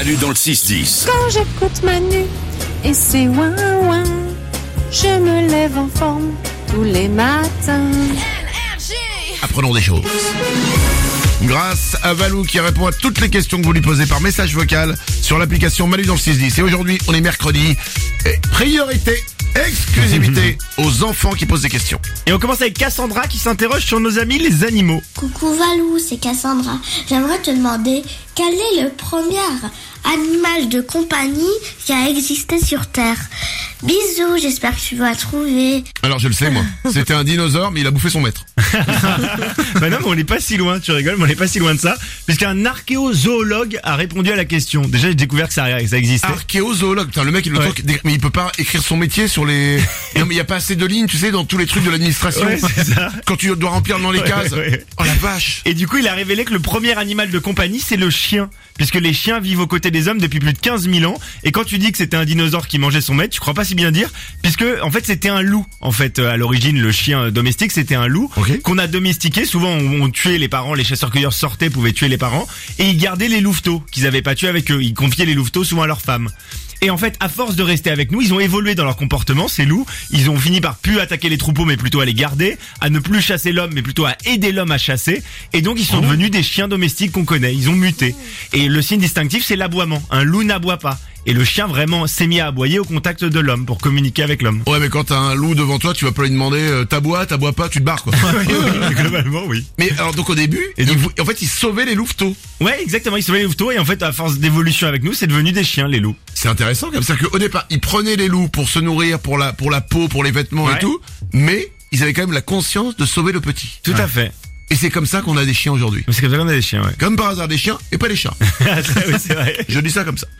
Manu dans le 6-10. Quand j'écoute Manu et c'est ouin ouin, je me lève en forme tous les matins. Apprenons des choses. Grâce à Valou qui répond à toutes les questions que vous lui posez par message vocal sur l'application Manu dans le 610. Et aujourd'hui, on est mercredi. Et priorité, exclusivité aux enfants qui posent des questions. Et on commence avec Cassandra qui s'interroge sur nos amis les animaux. Coucou Valou, c'est Cassandra. J'aimerais te demander quel est le premier animal de compagnie qui a existé sur Terre. Bisous, j'espère que tu vas trouver. Alors je le sais moi, c'était un dinosaure mais il a bouffé son maître. Bah non mais on n'est pas si loin, tu rigoles, mais on n'est pas si loin de ça. Puisqu'un archéozoologue a répondu à la question. Déjà j'ai découvert que ça existait. Archéozoologue, putain le mec il mais il peut pas écrire son métier sur les... Non mais il y a pas assez de lignes tu sais dans tous les trucs de l'administration. Ouais, c'est ça. Quand tu dois remplir dans les cases. Ouais. Oh la vache. Et du coup il a révélé que le premier animal de compagnie c'est le chien. Puisque les chiens vivent aux côtés des hommes depuis plus de 15 000 ans. Et quand tu dis que c'était un dinosaure qui mangeait son maître, tu crois pas si bien dire. Puisque, en fait, c'était un loup. En fait, à l'origine, le chien domestique, c'était un loup. Okay. Qu'on a domestiqué. Souvent, on tuait les parents. Les chasseurs-cueilleurs sortaient, pouvaient tuer les parents. Et ils gardaient les louveteaux qu'ils avaient pas tués avec eux. Ils confiaient les louveteaux souvent à leurs femmes. Et en fait, à force de rester avec nous, ils ont évolué dans leur comportement, ces loups. Ils ont fini par plus attaquer les troupeaux, mais plutôt à les garder, à ne plus chasser l'homme, mais plutôt à aider l'homme à chasser. Et donc, ils sont devenus des chiens domestiques qu'on connaît. Ils ont muté. Et le signe distinctif, c'est l'aboiement. Un loup n'aboie pas. Et le chien vraiment s'est mis à aboyer au contact de l'homme pour communiquer avec l'homme. Ouais mais quand t'as un loup devant toi, tu vas pas lui demander t'aboies pas, tu te barres quoi. Oui, globalement, oui. Mais alors donc au début, en fait ils sauvaient les louveteaux. Ouais, exactement, ils sauvaient les louveteaux et en fait à force d'évolution avec nous, c'est devenu des chiens les loups. C'est intéressant comme ça qu'au départ, ils prenaient les loups pour se nourrir, pour la peau, pour les vêtements et tout, mais ils avaient quand même la conscience de sauver le petit. Tout à fait. Et c'est comme ça qu'on a des chiens aujourd'hui. C'est comme ça qu'on a des chiens, ouais. Comme par hasard des chiens et pas des chats. Oui, c'est vrai. Je dis ça comme ça.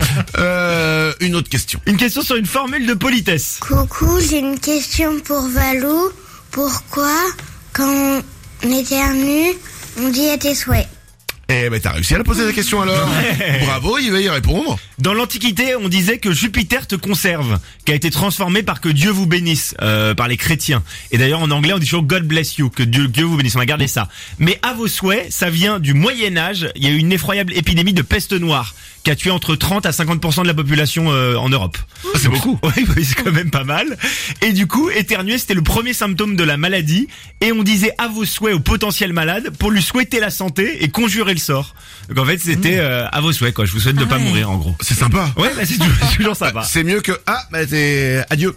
Une autre question. Une question sur une formule de politesse. Coucou, j'ai une question pour Valou. Pourquoi, quand on éternue, on dit à tes souhaits? Eh ben t'as réussi à la poser la question alors. Bravo, il va y répondre. Dans l'Antiquité, on disait que Jupiter te conserve, qui a été transformé par que Dieu vous bénisse, par les chrétiens. Et d'ailleurs en anglais on dit toujours God bless you, que Dieu vous bénisse, on a gardé ça. Mais à vos souhaits, ça vient du Moyen-Âge, il y a eu une effroyable épidémie de peste noire, qui a tué entre 30 à 50% de la population en Europe. Ah, c'est beaucoup. Oui, c'est quand même pas mal. Et du coup, éternuer, c'était le premier symptôme de la maladie. Et on disait à vos souhaits au potentiel malade pour lui souhaiter la santé et conjurer le sort. Donc en fait, c'était à vos souhaits, quoi. Je vous souhaite de pas mourir, en gros. C'est sympa. Ouais, bah, c'est toujours sympa. C'est mieux que c'est adieu.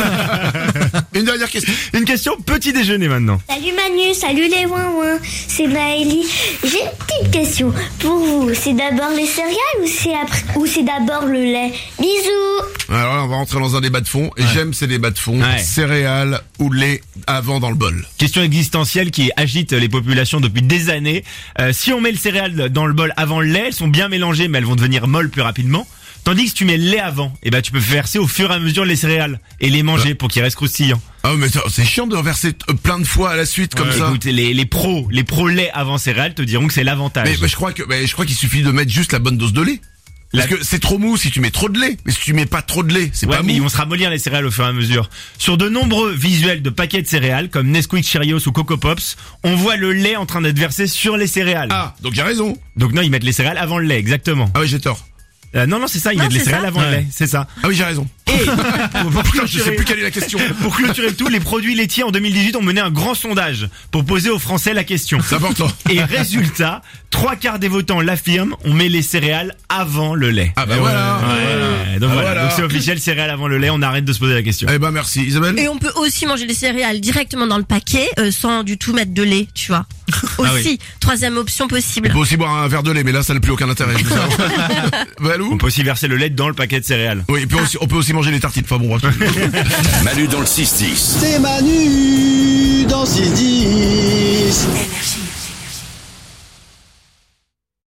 Une dernière question. Une question petit déjeuner maintenant. Salut Manu, salut les ouin-ouin, c'est Maëlie. J'ai une petite question pour vous. C'est d'abord les céréales ou c'est d'abord le lait? Bisous. Alors là, on va rentrer dans un débat de fond. Et j'aime ces débats de fond. Ouais. Céréales ou lait avant dans le bol. Question existentielle qui agite les populations depuis des années. Si on met le céréale dans le bol avant le lait, elles sont bien mélangées, mais elles vont devenir molles plus rapidement. Tandis que si tu mets le lait avant, eh ben tu peux verser au fur et à mesure les céréales et les manger pour qu'ils restent croustillants. Ah mais c'est chiant de verser plein de fois à la suite comme ça. Écoute, les pros lait avant céréales te diront que c'est l'avantage. Mais je crois qu'il suffit de mettre juste la bonne dose de lait. Parce que c'est trop mou si tu mets trop de lait. Mais si tu mets pas trop de lait, c'est pas mou. Mais ils vont se ramollir les céréales au fur et à mesure. Sur de nombreux visuels de paquets de céréales, comme Nesquik, Cheerios ou Coco Pops, on voit le lait en train d'être versé sur les céréales. Ah, donc j'ai raison. Donc non, ils mettent les céréales avant le lait, exactement. Ah oui, j'ai tort. Non, c'est ça, ils mettent les céréales avant le lait, c'est ça. Ah oui, j'ai raison. Et Putain, je sais plus quelle est la question. Pour clôturer le tout, les produits laitiers en 2018 ont mené un grand sondage pour poser aux Français la question. C'est important. Et résultat, 3/4 des votants l'affirment, on met les céréales avant le lait. Ah bah voilà. Ouais. Donc voilà. Donc c'est officiel, céréales avant le lait, on arrête de se poser la question. Eh ben merci Isabelle. Et on peut aussi manger les céréales directement dans le paquet, sans du tout mettre de lait, tu vois. Aussi, troisième option possible. On peut aussi boire un verre de lait, mais là ça n'a plus aucun intérêt. Valou. On peut aussi verser le lait dans le paquet de céréales. Oui, et puis on peut aussi manger les tartines. Enfin bon, Manu dans le 6-10. C'est Manu dans 6-10.